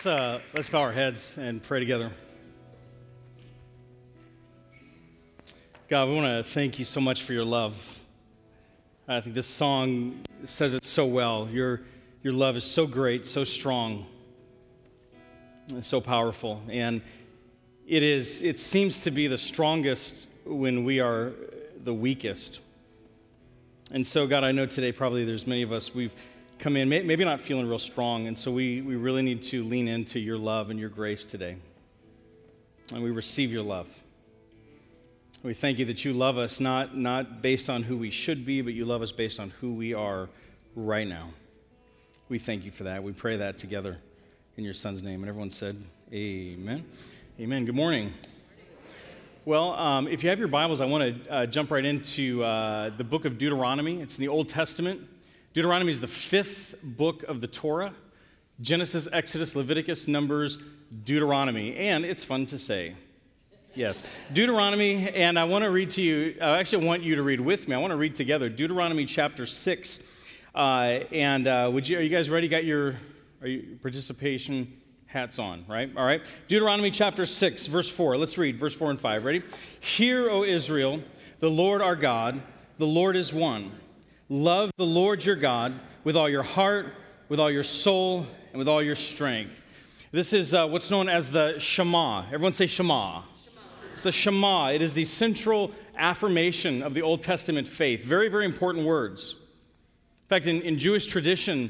Let's bow our heads and pray together. God, we want to thank you so much for your love. I think this song says it so well. Your love is so great, so strong, and so powerful. And it seems to be the strongest when we are the weakest. And so, God, I know today probably there's many of us, we've come in, maybe not feeling real strong, and so we really need to lean into your love and your grace today. And we receive your love. We thank you that you love us not based on who we should be, but you love us based on who we are right now. We thank you for that. We pray that together in your Son's name. And everyone said, amen. Amen. Good morning. Well, if you have your Bibles, I want to jump right into the book of Deuteronomy. It's in the Old Testament. Deuteronomy is the fifth book of the Torah. Genesis, Exodus, Leviticus, Numbers, Deuteronomy. And it's fun to say. Yes, Deuteronomy, and I want to read to you, I actually want you to read with me. I want to read together Deuteronomy chapter 6. Are you guys ready? Got your participation hats on, right? All right. Deuteronomy chapter 6, verse 4. Let's read verse 4 and 5. Ready? Hear, O Israel, the Lord our God, the Lord is one. Love the Lord your God with all your heart, with all your soul, and with all your strength. This is what's known as the Shema. Everyone say Shema. It's the Shema. It is the central affirmation of the Old Testament faith. Very, very important words. In fact, in Jewish tradition,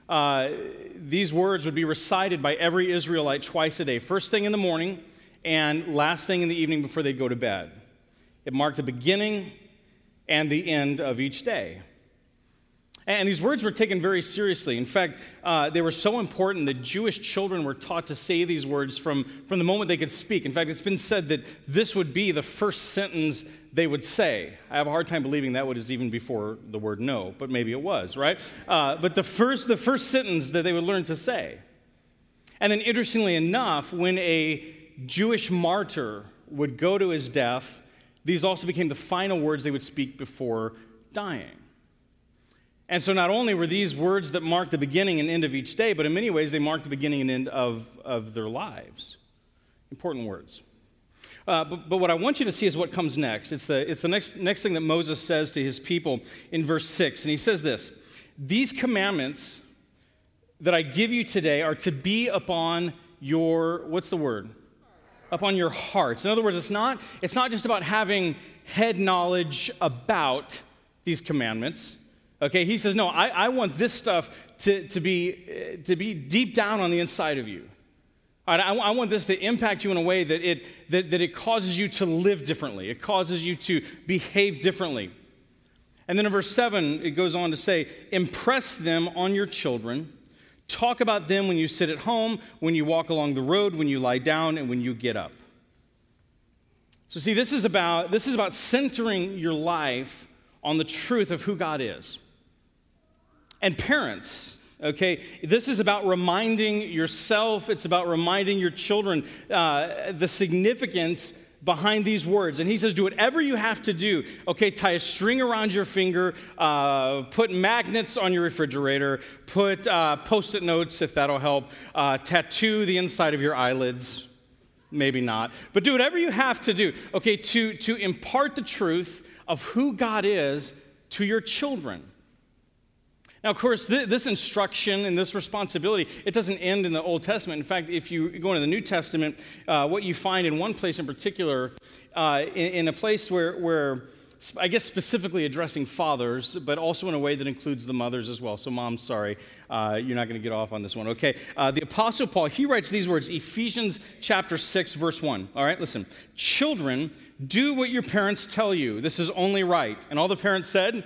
these words would be recited by every Israelite twice a day. First thing in the morning and last thing in the evening before they go to bed. It marked the beginning and the end of each day. And these words were taken very seriously. In fact, they were so important that Jewish children were taught to say these words from the moment they could speak. In fact, it's been said that this would be the first sentence they would say. I have a hard time believing that was even before the word no, but maybe it was, right? But the first sentence that they would learn to say. And then interestingly enough, when a Jewish martyr would go to his death, these also became the final words they would speak before dying. And so not only were these words that marked the beginning and end of each day, but in many ways they marked the beginning and end of their lives. Important words. But what I want you to see is what comes next. It's the next thing that Moses says to his people in verse 6. And he says this, these commandments that I give you today are to be upon your, what's the word? Upon your hearts. In other words, it's not just about having head knowledge about these commandments. Okay, he says, no, I want this stuff to be deep down on the inside of you. All right, I want this to impact you in a way that it causes you to live differently. It causes you to behave differently. And then in verse 7, it goes on to say, impress them on your children. Talk about them when you sit at home, when you walk along the road, when you lie down, and when you get up. So see, this is about centering your life on the truth of who God is. And parents, okay, this is about reminding yourself, it's about reminding your children the significance behind these words. And he says, do whatever you have to do. Okay, tie a string around your finger, put magnets on your refrigerator, put Post-it notes, if that'll help, tattoo the inside of your eyelids. Maybe not. But do whatever you have to do, okay, to impart the truth of who God is to your children. Now, of course, this instruction and this responsibility, it doesn't end in the Old Testament. In fact, if you go into the New Testament, what you find in one place in particular, in a place where, I guess specifically addressing fathers, but also in a way that includes the mothers as well. So, Mom, sorry, you're not going to get off on this one. Okay, the Apostle Paul, he writes these words, Ephesians chapter 6, verse 1. All right, listen. Children, do what your parents tell you. This is only right. And all the parents said,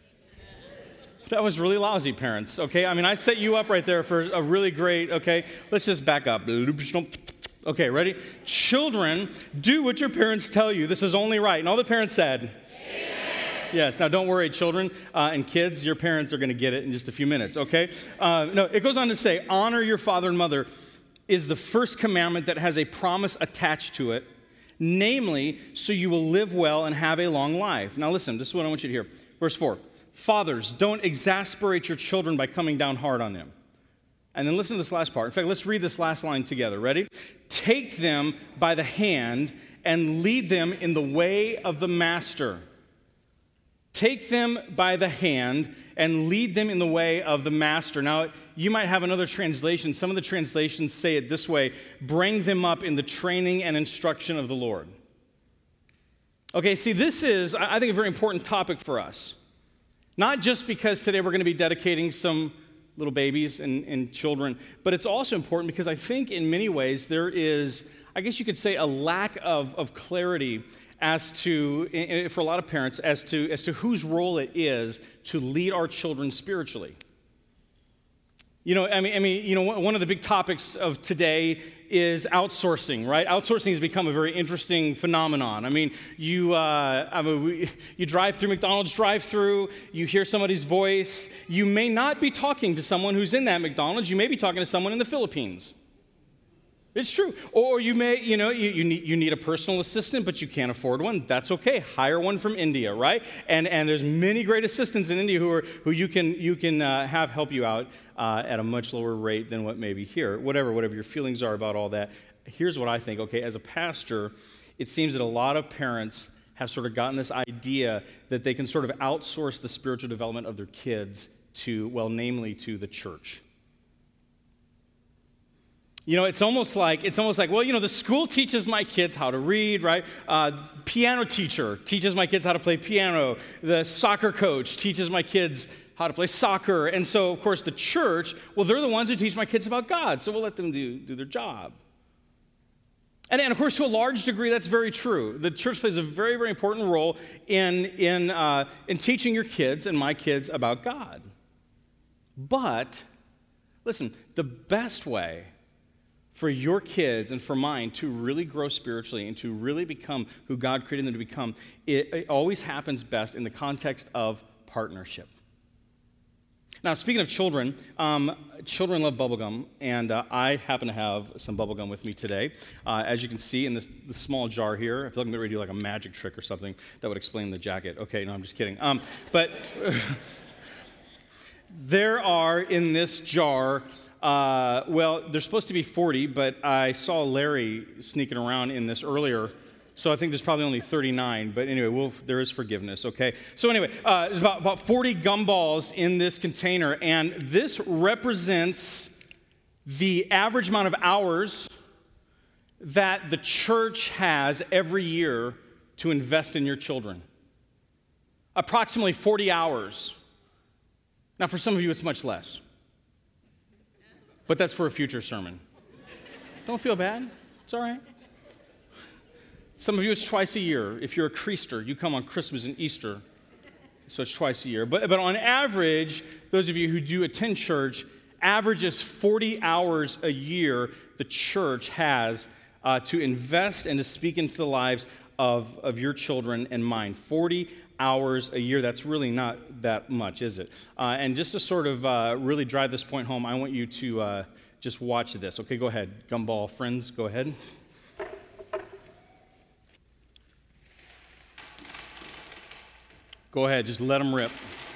that was really lousy, parents, okay? I mean, I set you up right there for a really great, okay? Let's just back up. Okay, ready? Children, do what your parents tell you. This is only right. And all the parents said, amen. Yes, now don't worry, children and kids, your parents are going to get it in just a few minutes, okay? No, it goes on to say, honor your father and mother is the first commandment that has a promise attached to it, namely, so you will live well and have a long life. Now listen, this is what I want you to hear. Verse 4. Fathers, don't exasperate your children by coming down hard on them. And then listen to this last part. In fact, let's read this last line together. Ready? Take them by the hand and lead them in the way of the master. Take them by the hand and lead them in the way of the master. Now, you might have another translation. Some of the translations say it this way: bring them up in the training and instruction of the Lord. Okay, see, this is, I think, a very important topic for us. Not just because today we're going to be dedicating some little babies and children, but it's also important because I think in many ways there is, I guess you could say, a lack of clarity as to, for a lot of parents, as to whose role it is to lead our children spiritually. One of the big topics of today is outsourcing, right? Outsourcing has become a very interesting phenomenon. I mean, you drive through McDonald's drive-through, you hear somebody's voice. You may not be talking to someone who's in that McDonald's. You may be talking to someone in the Philippines. It's true. Or you may, you need a personal assistant, but you can't afford one. That's okay. Hire one from India, right? And there's many great assistants in India who you can have help you out at a much lower rate than what may be here. Whatever your feelings are about all that. Here's what I think. Okay, as a pastor, it seems that a lot of parents have sort of gotten this idea that they can sort of outsource the spiritual development of their kids to, well, namely to the church. It's almost like, well, the school teaches my kids how to read, right? Piano teacher teaches my kids how to play piano. The soccer coach teaches my kids how to play soccer. And so, of course, the church, well, they're the ones who teach my kids about God, so we'll let them do their job. And of course, to a large degree, that's very true. The church plays a very, very important role in teaching your kids and my kids about God. But, listen, the best way for your kids and for mine to really grow spiritually and to really become who God created them to become, it always happens best in the context of partnership. Now, speaking of children, children love bubblegum, and I happen to have some bubblegum with me today. As you can see in this small jar here, I feel like I'm going to do like a magic trick or something that would explain the jacket. Okay, no, I'm just kidding. But there are in this jar, there's supposed to be 40, but I saw Larry sneaking around in this earlier, so I think there's probably only 39. But anyway, there is forgiveness, okay? So anyway, there's about 40 gumballs in this container, and this represents the average amount of hours that the church has every year to invest in your children. Approximately 40 hours. Now, for some of you, it's much less. But that's for a future sermon. Don't feel bad. It's all right. Some of you, it's twice a year. If you're a Creaster, you come on Christmas and Easter, so it's twice a year. But on average, those of you who do attend church, averages 40 hours a year the church has to invest and to speak into the lives of your children and mine. 40 hours a year, that's really not that much, is it? And just to sort of really drive this point home, I want you to just watch this. Okay, go ahead. Gumball friends, go ahead. Go ahead, just let them rip.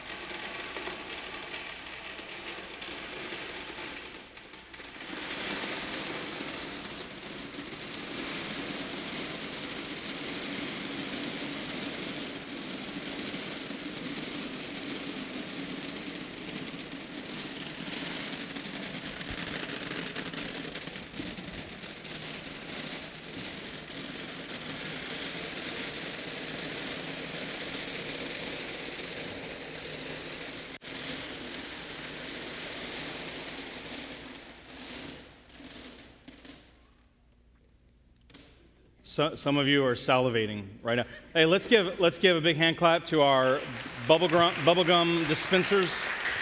Some of you are salivating right now. Hey, let's give a big hand clap to our bubblegum dispensers.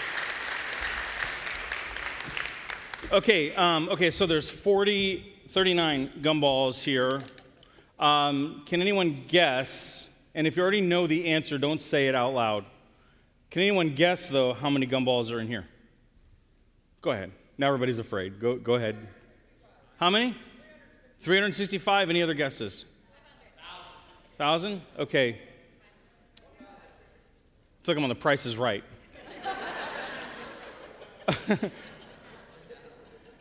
Okay, so there's 39 gumballs here. Can anyone guess? And if you already know the answer, don't say it out loud. Can anyone guess, though, how many gumballs are in here? Go ahead. Now everybody's afraid. Go ahead. How many? 365. Any other guesses? 1,000? Okay. I feel like I'm on The Price is Right.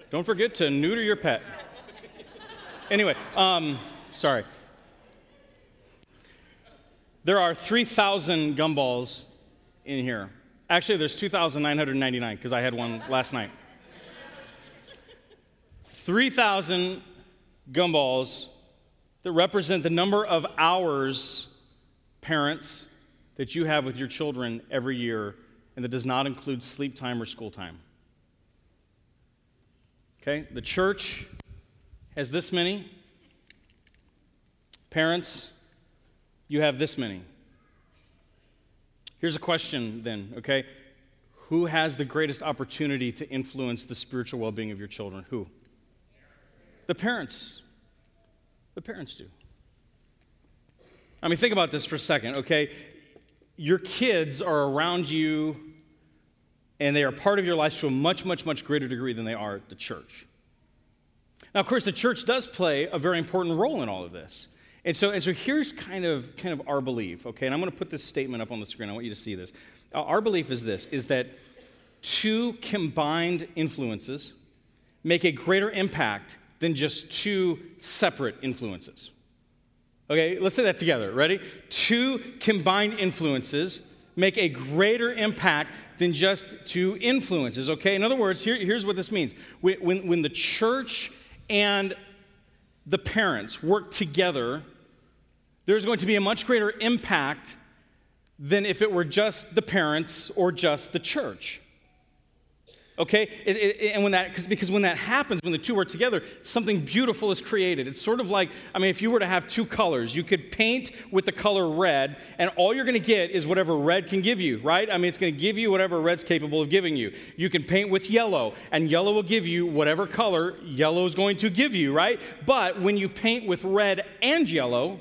Don't forget to neuter your pet. Anyway, sorry. There are 3,000 gumballs in here. Actually, there's 2,999 because I had one last night. 3,000 gumballs that represent the number of hours, parents, that you have with your children every year, and that does not include sleep time or school time. Okay? The church has this many. Parents, you have this many. Here's a question then, okay? Who has the greatest opportunity to influence the spiritual well-being of your children? Who? The parents. The parents do. I mean, think about this for a second, okay? Your kids are around you, and they are part of your life to a much, much, much greater degree than they are at the church. Now, of course, the church does play a very important role in all of this. And so here's kind of our belief, okay? And I'm going to put this statement up on the screen. I want you to see this. Our belief is this, is that two combined influences make a greater impact than just two separate influences. Okay, let's say that together. Ready? Two combined influences make a greater impact than just two influences, okay? In other words, here's what this means. When the church and the parents work together, there's going to be a much greater impact than if it were just the parents or just the church. Okay? Because when that happens, when the two work together, something beautiful is created. It's sort of like, I mean, if you were to have two colors, you could paint with the color red, and all you're going to get is whatever red can give you, right? I mean, it's going to give you whatever red's capable of giving you. You can paint with yellow, and yellow will give you whatever color yellow is going to give you, right? But when you paint with red and yellow,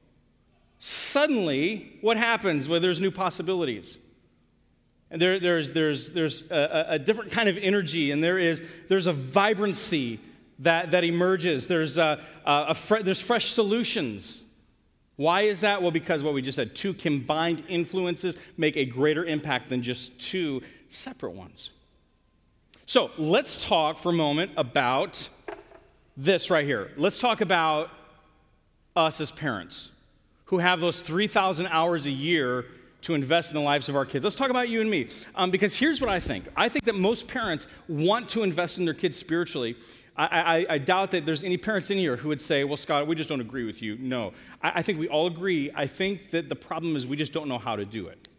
suddenly, what happens? Well, there's new possibilities. And there's a different kind of energy, and there's a vibrancy that emerges. There's fresh solutions. Why is that? Well, because what we just said, two combined influences make a greater impact than just two separate ones. So let's talk for a moment about this right here. Let's talk about us as parents who have those 3,000 hours a year to invest in the lives of our kids. Let's talk about you and me, because here's what I think. I think that most parents want to invest in their kids spiritually. I doubt that there's any parents in here who would say, well, Scott, we just don't agree with you. No, I think we all agree. I think that the problem is we just don't know how to do it.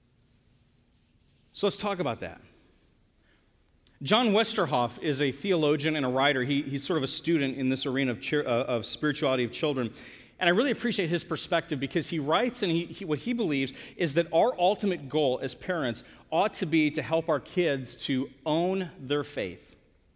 So let's talk about that. John Westerhoff is a theologian and a writer. He's sort of a student in this arena of spirituality of children. And I really appreciate his perspective because he writes, and what he believes is that our ultimate goal as parents ought to be to help our kids to own their faith.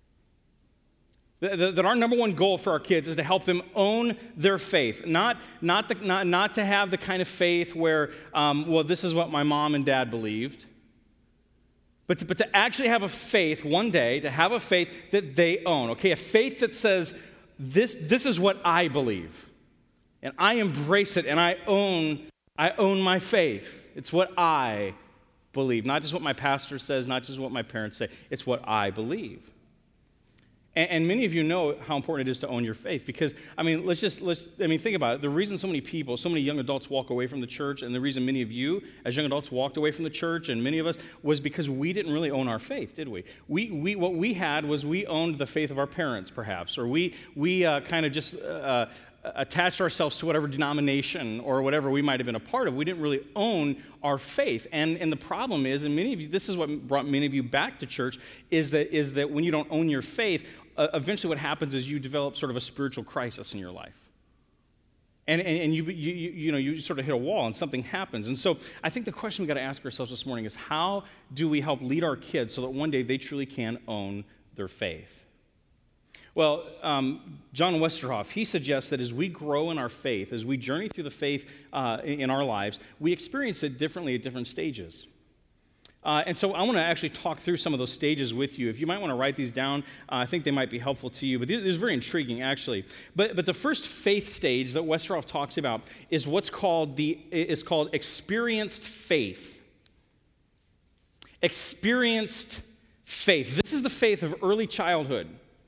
That our number one goal for our kids is to help them own their faith, not to have the kind of faith where, well, this is what my mom and dad believed, but to actually have a faith one day, to have a faith that they own, okay, a faith that says, this is what I believe. And I embrace it, and I own my faith. It's what I believe, not just what my pastor says, not just what my parents say. It's what I believe. And many of you know how important it is to own your faith because, I mean, think about it. The reason so many people, so many young adults walk away from the church, and the reason many of you as young adults walked away from the church, and many of us, was because we didn't really own our faith, did we? What we had was we owned the faith of our parents, perhaps, or we kind of just attached ourselves to whatever denomination or whatever we might have been a part of. We didn't really own our faith. And the problem is, and many of you, this is what brought many of you back to church, is that when you don't own your faith, eventually what happens is you develop sort of a spiritual crisis in your life. And you sort of hit a wall and something happens. And so I think the question we've got to ask ourselves this morning is how do we help lead our kids so that one day they truly can own their faith? Well, John Westerhoff, he suggests that as we grow in our faith, as we journey through the faith in our lives, we experience it differently at different stages. And so I want to actually talk through some of those stages with you. If you might want to write these down, I think they might be helpful to you. But this is very intriguing, actually. But the first faith stage that Westerhoff talks about is what's called experienced faith. Experienced faith. This is the faith of early childhood.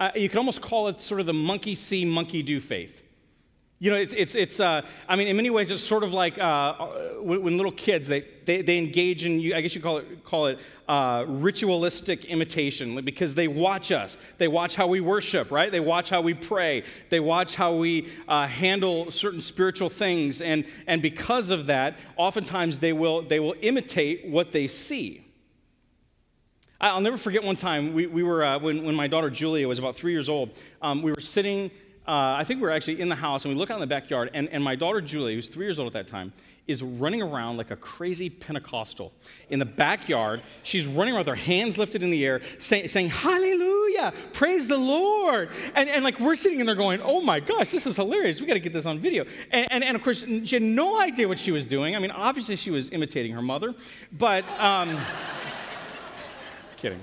You could almost call it sort of the monkey see, monkey do faith. You know, I mean, in many ways, it's sort of like when little kids, they engage in, I guess you call it ritualistic imitation, because they watch us. They watch how we worship, right? They watch how we pray. They watch how we handle certain spiritual things. And because of that, oftentimes they will imitate what they see. I'll never forget one time, we were, when my daughter Julia was about 3 years old, we were sitting, I think we were actually in the house, and we look out in the backyard, and my daughter Julia, who's 3 years old at that time, is running around like a crazy Pentecostal. In the backyard, she's running around with her hands lifted in the air, saying hallelujah, praise the Lord. And like we're sitting in there going, oh my gosh, this is hilarious. We got to get this on video. And of course, she had no idea what she was doing. I mean, obviously she was imitating her mother, but... Kidding.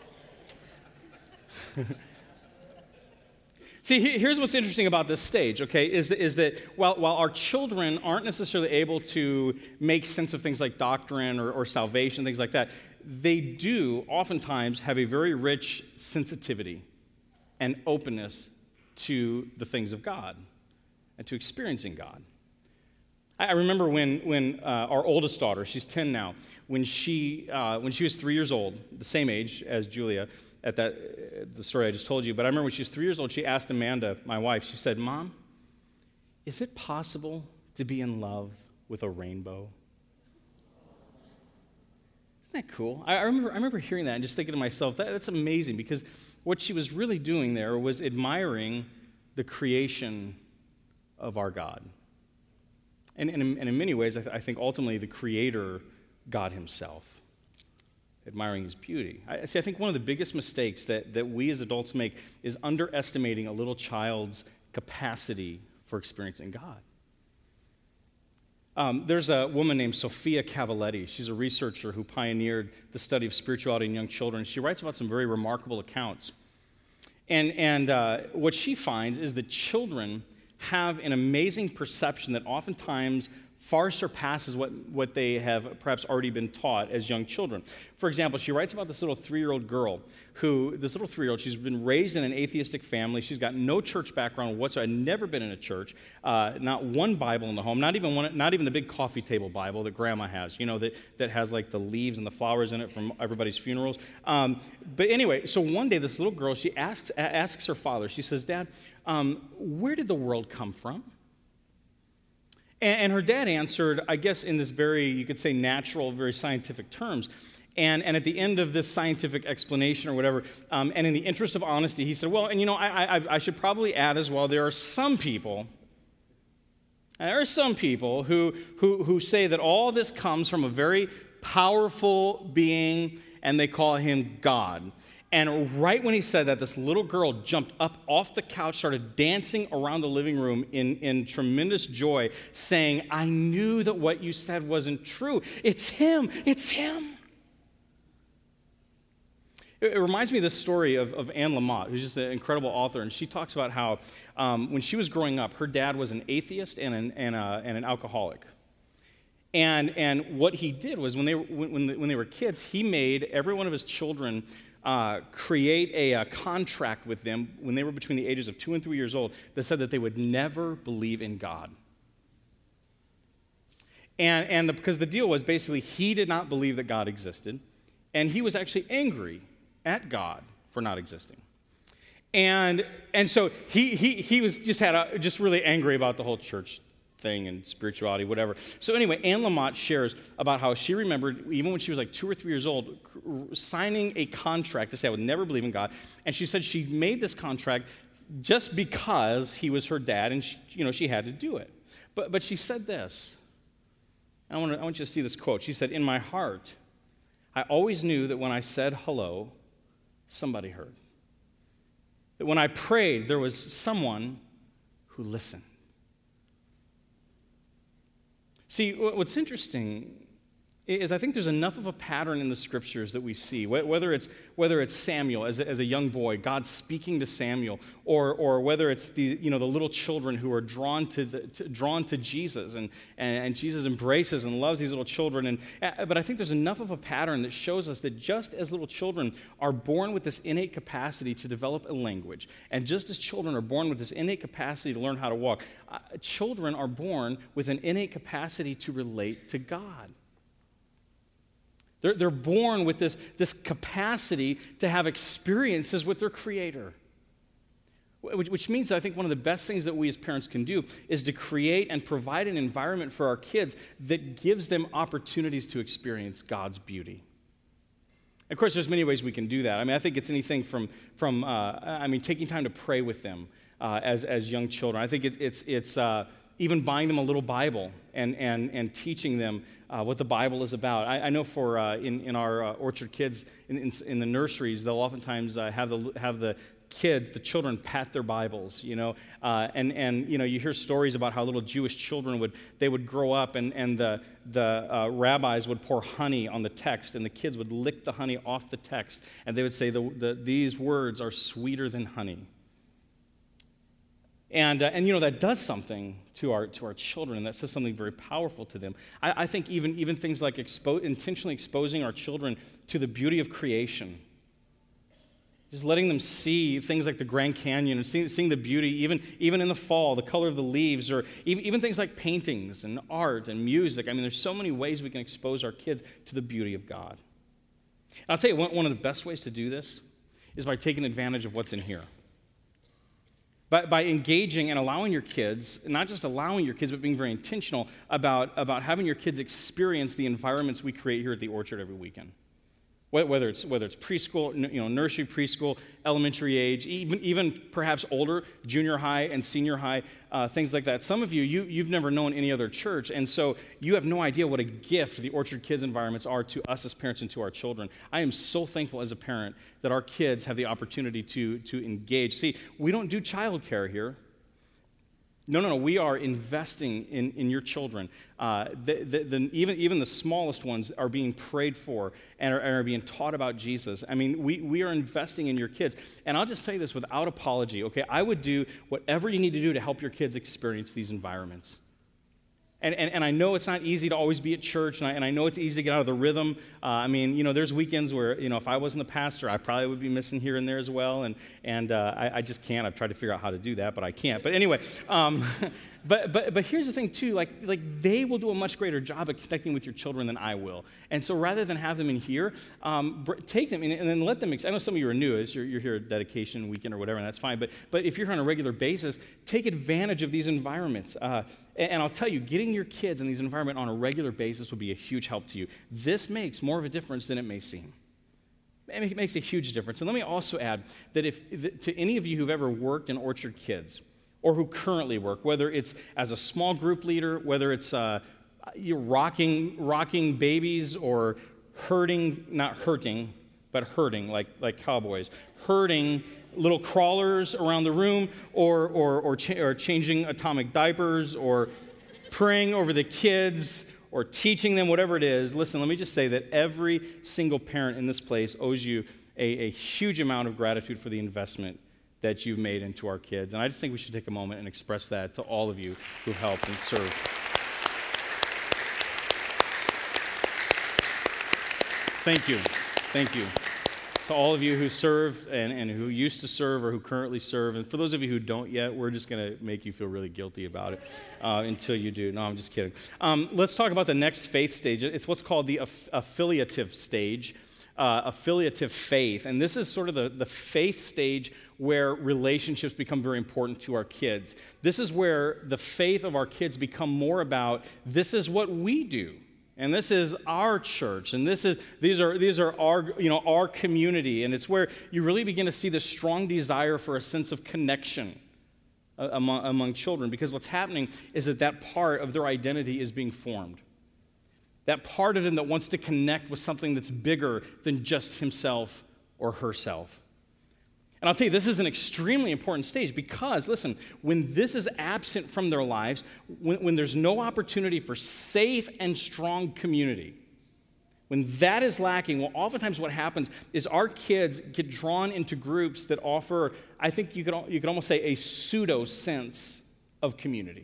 See, here's what's interesting about this stage, okay, is that while our children aren't necessarily able to make sense of things like doctrine or salvation, things like that, they do oftentimes have a very rich sensitivity and openness to the things of God and to experiencing God. I remember when our oldest daughter, she's 10 now, when she was 3 years old, the same age as Julia, at the story I just told you, but I remember when she was 3 years old, she asked Amanda, my wife, she said, Mom, is it possible to be in love with a rainbow? Isn't that cool? I remember hearing that and just thinking to myself, that's amazing, because what she was really doing there was admiring the creation of our God. And in many ways, I think ultimately the Creator, God Himself, admiring His beauty. I think one of the biggest mistakes that we as adults make is underestimating a little child's capacity for experiencing God. There's a woman named Sophia Cavalletti. She's a researcher who pioneered the study of spirituality in young children. She writes about some very remarkable accounts. And what she finds is that children have an amazing perception that oftentimes far surpasses what they have perhaps already been taught as young children. For example, she writes about this little 3-year-old girl she's been raised in an atheistic family. She's got no church background whatsoever, never been in a church, not one Bible in the home, not even the big coffee table Bible that Grandma has, that has like the leaves and the flowers in it from everybody's funerals. But anyway, so one day this little girl, she asks her father, she says, Dad, where did the world come from? And her dad answered, I guess in this very, you could say, natural, very scientific terms. And at the end of this scientific explanation or whatever, and in the interest of honesty, he said, well, and I should probably add as well, there are some people who say that all this comes from a very powerful being, and they call him God. And right when he said that, this little girl jumped up off the couch, started dancing around the living room in tremendous joy, saying, I knew that what you said wasn't true. It's him. It's him. It reminds me of this story of Anne Lamott, who's just an incredible author, and she talks about how when she was growing up, her dad was an atheist and an alcoholic. And what he did was when they were kids, he made every one of his children create a contract with them when they were between the ages of 2 and 3 years old that said that they would never believe in God. Because the deal was basically he did not believe that God existed, and he was actually angry at God for not existing. And so he was just really angry about the whole church thing and spirituality, whatever. So anyway, Anne Lamott shares about how she remembered, even when she was like 2 or 3 years old, signing a contract to say, I would never believe in God. And she said she made this contract just because he was her dad, and she had to do it. But she said this. I want you to see this quote. She said, in my heart, I always knew that when I said hello, somebody heard. That when I prayed, there was someone who listened. See, what's interesting is I think there's enough of a pattern in the scriptures that we see, whether it's Samuel as a young boy, God speaking to Samuel, or whether it's the little children who are drawn to Jesus, and Jesus embraces and loves these little children. But I think there's enough of a pattern that shows us that just as little children are born with this innate capacity to develop a language, and just as children are born with this innate capacity to learn how to walk, children are born with an innate capacity to relate to God. They're born with this capacity to have experiences with their Creator. Which means that I think one of the best things that we as parents can do is to create and provide an environment for our kids that gives them opportunities to experience God's beauty. Of course, there's many ways we can do that. I think it's anything from taking time to pray with them as young children. I think it's even buying them a little Bible and teaching them what the Bible is about. I know in our Orchard Kids in the nurseries, they'll oftentimes have the kids, the children, pat their Bibles, and you hear stories about how little Jewish children would grow up and the rabbis would pour honey on the text, and the kids would lick the honey off the text, and they would say these words are sweeter than honey. And that does something to our children, and that says something very powerful to them. I think even things like intentionally exposing our children to the beauty of creation, just letting them see things like the Grand Canyon and seeing the beauty, even in the fall, the color of the leaves, or even things like paintings and art and music. There's so many ways we can expose our kids to the beauty of God. And I'll tell you, one of the best ways to do this is by taking advantage of what's in here. By engaging and allowing your kids, not just allowing your kids, but being very intentional about having your kids experience the environments we create here at the Orchard every weekend. Whether it's preschool, nursery, preschool, elementary age, even perhaps older, junior high and senior high, things like that. Some of you've never known any other church, and so you have no idea what a gift the Orchard Kids environments are to us as parents and to our children. I am so thankful as a parent that our kids have the opportunity to engage. See, we don't do childcare here. No. We are investing in your children. Even the smallest ones are being prayed for and are being taught about Jesus. We are investing in your kids. And I'll just tell you this without apology, okay? I would do whatever you need to do to help your kids experience these environments. And I know it's not easy to always be at church, and I know it's easy to get out of the rhythm. There's weekends where, if I wasn't the pastor, I probably would be missing here and there as well, and I just can't. I've tried to figure out how to do that, but I can't. But anyway, but here's the thing too, like they will do a much greater job at connecting with your children than I will. And so rather than have them in here, take them and then let them. I know some of you are new, you're here at dedication weekend or whatever, and that's fine. But if you're here on a regular basis, take advantage of these environments. And I'll tell you, getting your kids in these environments on a regular basis will be a huge help to you. This makes more of a difference than it may seem. It makes a huge difference. And let me also add that to any of you who've ever worked in Orchard Kids, or who currently work, whether it's as a small group leader, whether it's you're rocking babies, or not hurting, but herding, like cowboys, herding little crawlers around the room, or changing atomic diapers, or praying over the kids, or teaching them, whatever it is. Listen, let me just say that every single parent in this place owes you a huge amount of gratitude for the investment that you've made into our kids. And I just think we should take a moment and express that to all of you who've helped and served. Thank you. To all of you who served and who used to serve or who currently serve. And for those of you who don't yet, we're just going to make you feel really guilty about it until you do. No, I'm just kidding. Let's talk about the next faith stage. It's what's called the affiliative stage, affiliative faith. And this is sort of the faith stage where relationships become very important to our kids. This is where the faith of our kids become more about, this is what we do. And this is our church, and these are our community, and it's where you really begin to see the strong desire for a sense of connection among children, because what's happening is that part of their identity is being formed. That part of them that wants to connect with something that's bigger than just himself or herself. And I'll tell you, this is an extremely important stage because, listen, when this is absent from their lives, when there's no opportunity for safe and strong community, When that is lacking, well, oftentimes what happens is our kids get drawn into groups that offer, I think you could almost say, a pseudo sense of community.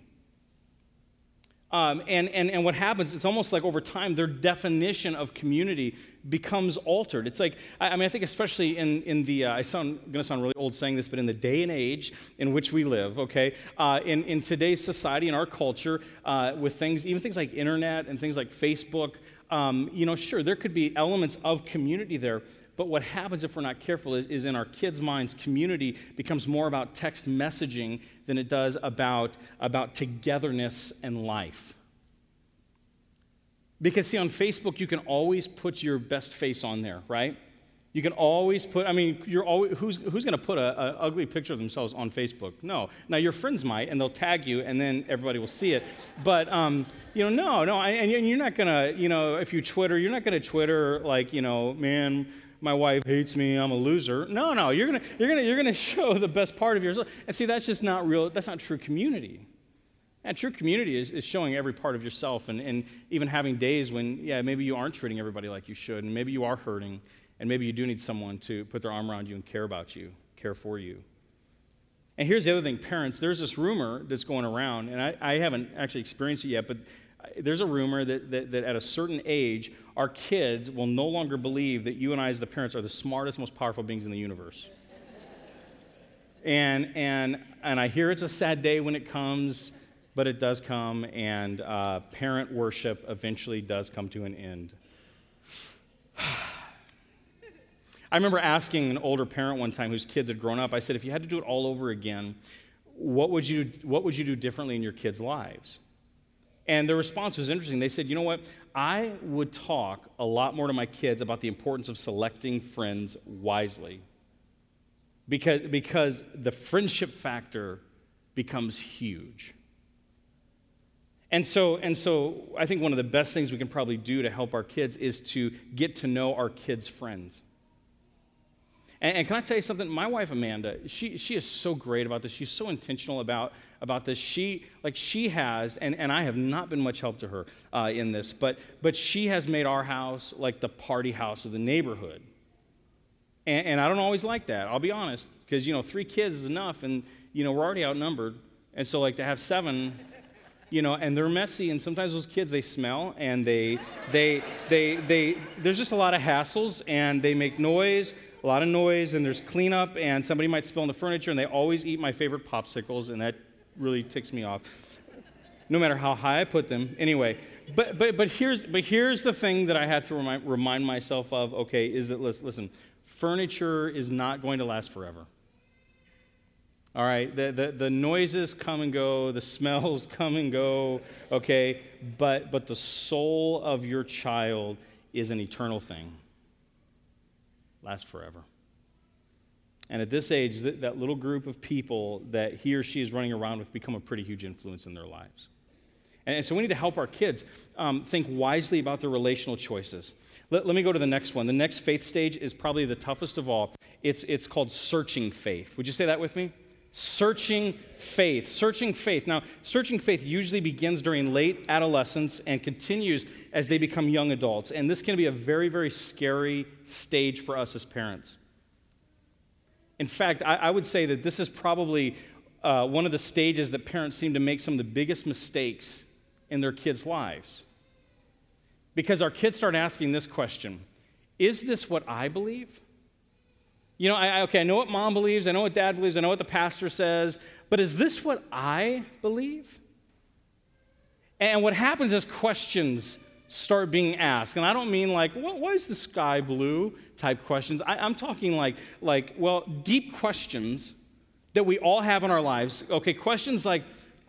And what happens, it's almost like over time, their definition of community becomes altered. It's like, I think especially in the, I'm going to sound really old saying this, but in the day and age in which we live, okay, in today's society, in our culture, with things, even things like internet and things like Facebook, sure, there could be elements of community there, but what happens if we're not careful is in our kids' minds, community becomes more about text messaging than it does about togetherness and life. Because, see, on Facebook, you can always put your best face on there, right? You can always put, who's going to put an ugly picture of themselves on Facebook? No. Now, your friends might, and they'll tag you, and then everybody will see it. But, and you're not going to, if you Twitter, you're not going to Twitter like, man, my wife hates me, I'm a loser. No, you're gonna show the best part of yourself. And see, that's just not real, that's not true community. And true community is showing every part of yourself and even having days when, maybe you aren't treating everybody like you should, and maybe you are hurting, and maybe you do need someone to put their arm around you and care about you, care for you. And here's the other thing, parents, there's this rumor that's going around, and I haven't actually experienced it yet, but there's a rumor that at a certain age, our kids will no longer believe that you and I as the parents are the smartest, most powerful beings in the universe. And I hear it's a sad day when it comes, but it does come, and parent worship eventually does come to an end. I remember asking an older parent one time whose kids had grown up, I said, if you had to do it all over again, what would you do differently in your kids' lives? And their response was interesting. They said, you know what? I would talk a lot more to my kids about the importance of selecting friends wisely. Because the friendship factor becomes huge. And so I think one of the best things we can probably do to help our kids is to get to know our kids' friends. And can I tell you something? My wife, Amanda, she is so great about this. She's so intentional about this. She has, and I have not been much help to her in this, but she has made our house like the party house of the neighborhood. And I don't always like that, I'll be honest, because, 3 kids is enough, and, we're already outnumbered. And so, to have 7, and they're messy, and sometimes those kids, they smell, and they there's just a lot of hassles, and they make noise, a lot of noise, and there's cleanup, and somebody might spill on the furniture, and they always eat my favorite popsicles, and that really ticks me off, no matter how high I put them. Anyway, but here's the thing that I have to remind myself of, okay, is that, listen, furniture is not going to last forever. All right, the noises come and go, the smells come and go, okay, but the soul of your child is an eternal thing. Lasts forever. And at this age, that little group of people that he or she is running around with become a pretty huge influence in their lives. And so we need to help our kids think wisely about their relational choices. Let me go to the next one. The next faith stage is probably the toughest of all. It's called searching faith. Would you say that with me? Searching faith. Searching faith. Now, searching faith usually begins during late adolescence and continues as they become young adults. And this can be a very, very scary stage for us as parents. In fact, I would say that this is probably one of the stages that parents seem to make some of the biggest mistakes in their kids' lives. Because our kids start asking this question: is this what I believe? I know what mom believes, I know what dad believes, I know what the pastor says, but is this what I believe? And what happens is questions start being asked. And I don't mean like, why is the sky blue type questions. I'm talking like deep questions that we all have in our lives. Okay, questions like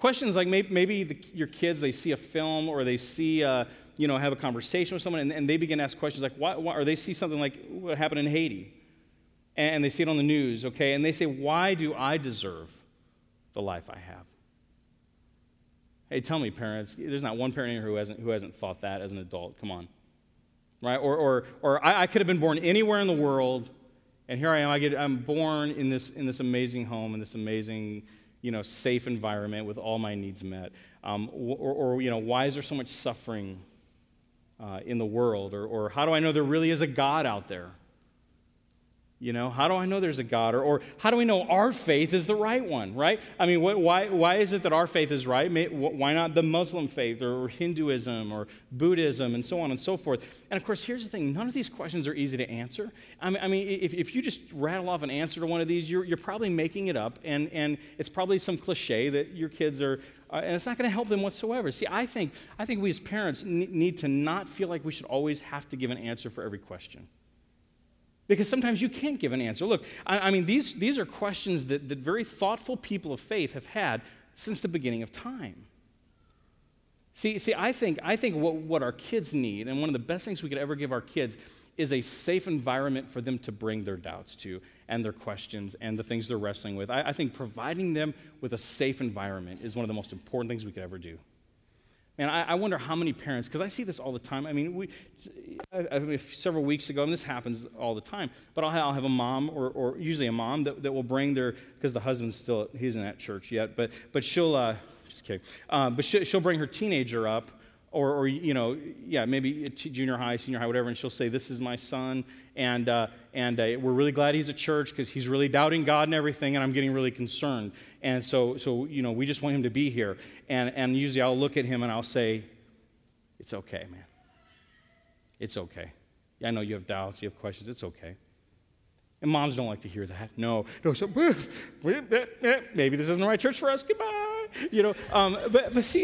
maybe your kids, they see a film or they see have a conversation with someone and they begin to ask questions like, why, or they see something like what happened in Haiti. And they see it on the news, okay? And they say, why do I deserve the life I have? Hey, tell me, parents, there's not one parent here who hasn't thought that as an adult. Come on. Right? Or I could have been born anywhere in the world, and here I am. I'm born in this amazing home, in this amazing, safe environment with all my needs met. Why is there so much suffering in the world? Or how do I know there really is a God out there? You know, how do I know there's a God? Or how do we know our faith is the right one, right? I mean, why is it that our faith is right? Why not the Muslim faith or Hinduism or Buddhism and so on and so forth? And of course, here's the thing. None of these questions are easy to answer. I mean, if you just rattle off an answer to one of these, you're probably making it up, and it's probably some cliche that your kids are, and it's not going to help them whatsoever. See, I think we as parents need to not feel like we should always have to give an answer for every question. Because sometimes you can't give an answer. Look, I mean, these are questions that very thoughtful people of faith have had since the beginning of time. See, I think what our kids need, and one of the best things we could ever give our kids, is a safe environment for them to bring their doubts to, and their questions, and the things they're wrestling with. I think providing them with a safe environment is one of the most important things we could ever do. And I wonder how many parents, because I see this all the time. I mean, several weeks ago, and this happens all the time, but I'll have a mom, or usually a mom, that will bring their, because the husband's he isn't at church yet, but she'll, just kidding, but she'll bring her teenager up, or you know, yeah, maybe junior high, senior high, whatever, and she'll say, "This is my son, and we're really glad he's at church because he's really doubting God and everything, and I'm getting really concerned. And so you know, we just want him to be here." And usually I'll look at him and I'll say, "It's okay, man. It's okay. I know you have doubts, you have questions. It's okay." And moms don't like to hear that. No. So maybe this isn't the right church for us. Goodbye. You know. But see.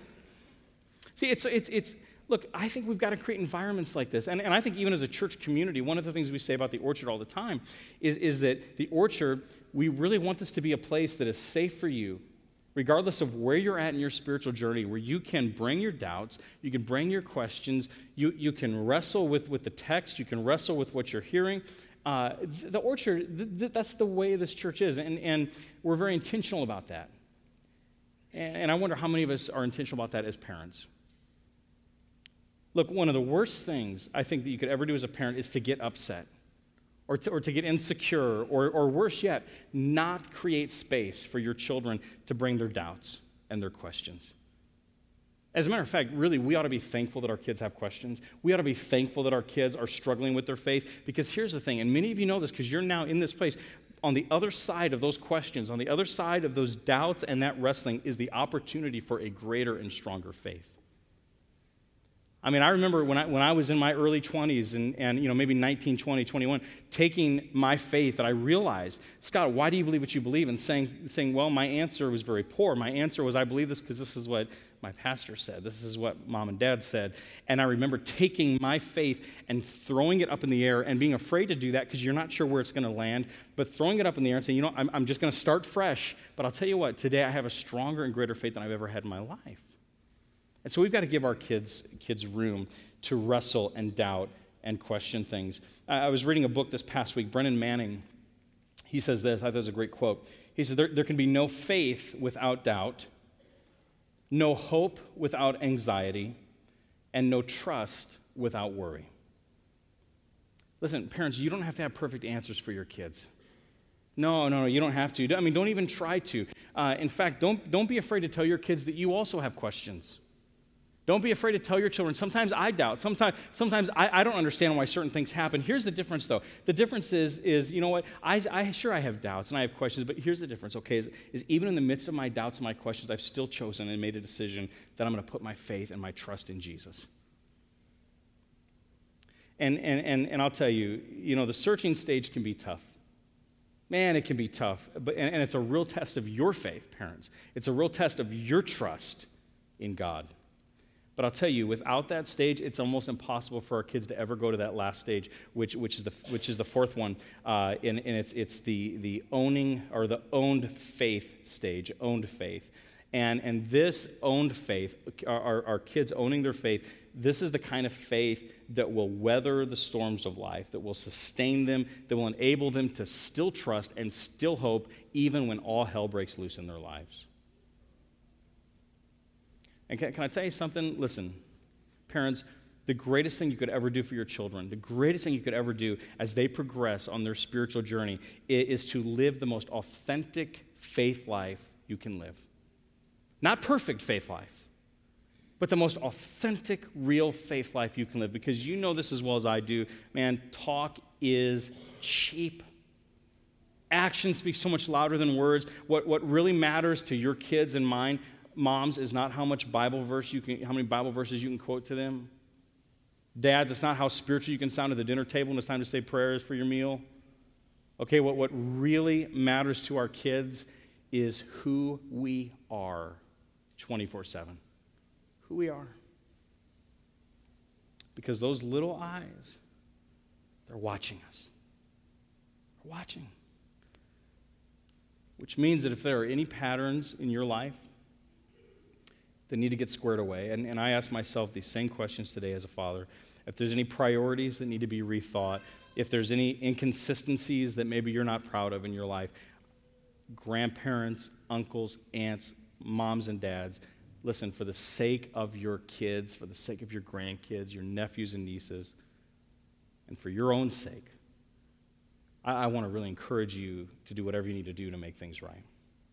See, it's look, I think we've got to create environments like this. And I think even as a church community, one of the things we say about the Orchard all the time is that the Orchard, we really want this to be a place that is safe for you, regardless of where you're at in your spiritual journey, where you can bring your doubts, you can bring your questions, you can wrestle with the text, you can wrestle with what you're hearing. The Orchard, that's the way this church is, and we're very intentional about that. And I wonder how many of us are intentional about that as parents. Look, one of the worst things I think that you could ever do as a parent is to get upset or to get insecure or worse yet, not create space for your children to bring their doubts and their questions. As a matter of fact, really, we ought to be thankful that our kids have questions. We ought to be thankful that our kids are struggling with their faith, because here's the thing, and many of you know this because you're now in this place. On the other side of those questions, on the other side of those doubts and that wrestling is the opportunity for a greater and stronger faith. I mean, I remember when I was in my early 20s and you know, maybe 19, 20, 21, taking my faith, and I realized, "Scott, why do you believe what you believe?" And saying, "Well, my answer was very poor. My answer was, I believe this because this is what my pastor said. This is what mom and dad said." And I remember taking my faith and throwing it up in the air and being afraid to do that because you're not sure where it's going to land, but throwing it up in the air and saying, "You know, I'm just going to start fresh. But I'll tell you what, today I have a stronger and greater faith than I've ever had in my life." And so we've got to give our kids room to wrestle and doubt and question things. I was reading a book this past week. Brennan Manning, he says this. I thought it was a great quote. He says, there can be no faith without doubt, no hope without anxiety, and no trust without worry. Listen, parents, you don't have to have perfect answers for your kids. No, you don't have to. I mean, don't even try to. In fact, don't be afraid to tell your kids that you also have questions. Don't be afraid to tell your children, sometimes I doubt. Sometimes I don't understand why certain things happen. Here's the difference, though. The difference is you know what? I have doubts and I have questions, but here's the difference, okay? Is even in the midst of my doubts and my questions, I've still chosen and made a decision that I'm going to put my faith and my trust in Jesus. And I'll tell you, you know, the searching stage can be tough. Man, it can be tough. And it's a real test of your faith, parents. It's a real test of your trust in God. But I'll tell you, without that stage, it's almost impossible for our kids to ever go to that last stage, which is the fourth one, and it's the owning or the owned faith stage, owned faith, and this owned faith, our kids owning their faith, this is the kind of faith that will weather the storms of life, that will sustain them, that will enable them to still trust and still hope, even when all hell breaks loose in their lives. And can I tell you something? Listen, parents, the greatest thing you could ever do for your children, the greatest thing you could ever do as they progress on their spiritual journey is to live the most authentic faith life you can live. Not perfect faith life, but the most authentic, real faith life you can live. Because you know this as well as I do, man, talk is cheap. Action speaks so much louder than words. What really matters to your kids and mine, moms, is not how many Bible verses you can quote to them. Dads, it's not how spiritual you can sound at the dinner table when it's time to say prayers for your meal. Okay, what really matters to our kids is who we are 24/7. Who we are. Because those little eyes, they're watching us. They're watching. Which means that if there are any patterns in your life that need to get squared away, and I ask myself these same questions today as a father, if there's any priorities that need to be rethought, if there's any inconsistencies that maybe you're not proud of in your life, grandparents, uncles, aunts, moms and dads, listen, for the sake of your kids, for the sake of your grandkids, your nephews and nieces, and for your own sake, I want to really encourage you to do whatever you need to do to make things right.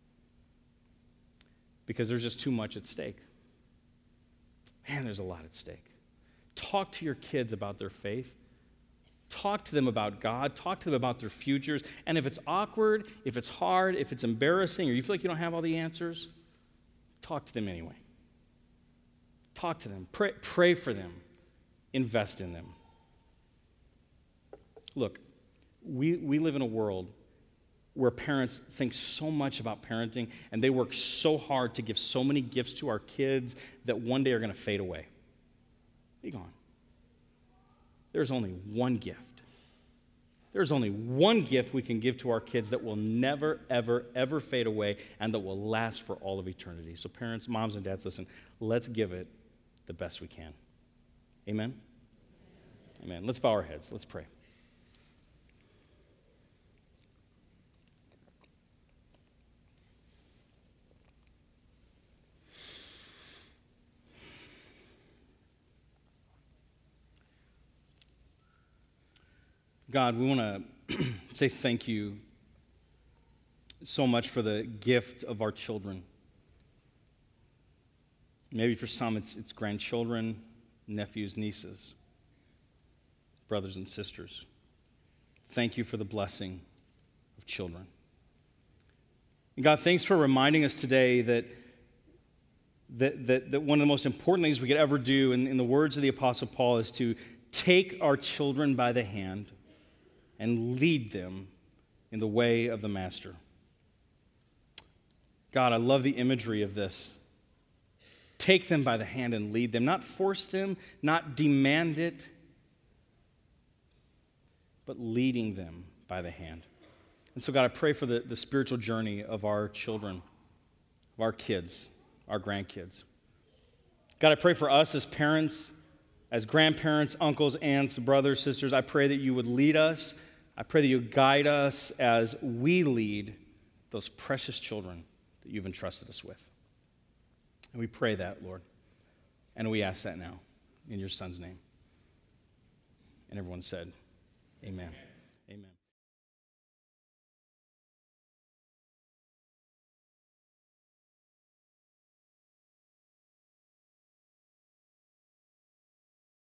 Because there's just too much at stake. Man, there's a lot at stake. Talk to your kids about their faith. Talk to them about God. Talk to them about their futures. And if it's awkward, if it's hard, if it's embarrassing, or you feel like you don't have all the answers, talk to them anyway. Talk to them. Pray for them. Invest in them. Look, we live in a world where parents think so much about parenting, and they work so hard to give so many gifts to our kids that one day are going to fade away. Be gone. There's only one gift. There's only one gift we can give to our kids that will never, ever, ever fade away and that will last for all of eternity. So parents, moms, and dads, listen, let's give it the best we can. Amen? Amen. Let's bow our heads. Let's pray. God, we want to say thank you so much for the gift of our children. Maybe for some it's grandchildren, nephews, nieces, brothers and sisters. Thank you for the blessing of children. And God, thanks for reminding us today that one of the most important things we could ever do, in the words of the Apostle Paul, is to take our children by the hand and lead them in the way of the Master. God, I love the imagery of this. Take them by the hand and lead them, not force them, not demand it, but leading them by the hand. And so, God, I pray for the spiritual journey of our children, of our kids, our grandkids. God, I pray for us as parents, as grandparents, uncles, aunts, brothers, sisters. I pray that you would lead us. I pray that you would guide us as we lead those precious children that you've entrusted us with. And we pray that, Lord. And we ask that now in your Son's name. And everyone said, amen. Amen.